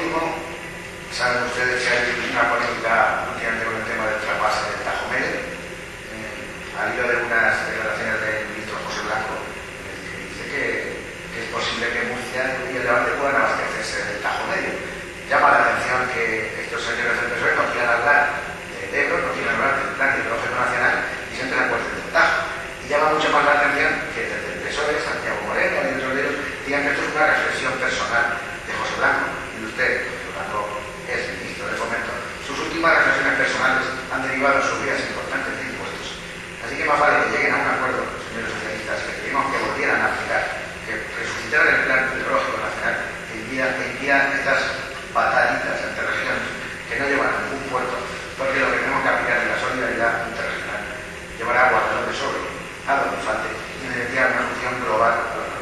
último, saben ustedes que hay una polémica últimamente con el tema del trasvase del Tajo Medio, al hilo de unas declaraciones del ministro José Blanco, que dice que es posible que Murcia y el Levante puedan abastecerse del Tajo Medio. Llama la atención que estos señores del PSOE no quieran hablar del Ebro, no quieran hablar del plan hidrológico nacional y se entran a cuestión del Tajo. Y llama mucho más la atención que desde el PSOE, Santiago Moreno y otros de ellos digan que esto es una reflexión personal de José Blanco. Y usted, José Blanco, es ministro de Fomento. Sus últimas reflexiones personales han derivado en subidas importantes de impuestos. Así que más vale que lleguen a un acuerdo, señores socialistas, que pedimos que volvieran a aplicar, que resucitaran el plan hidrológico nacional, que impidan estas batallitas entre regiones que no llevan a ningún puerto, porque lo que tenemos que aplicar es la solidaridad interregional. Llevar agua de donde sobre, a donde falte, y necesitar una solución global a los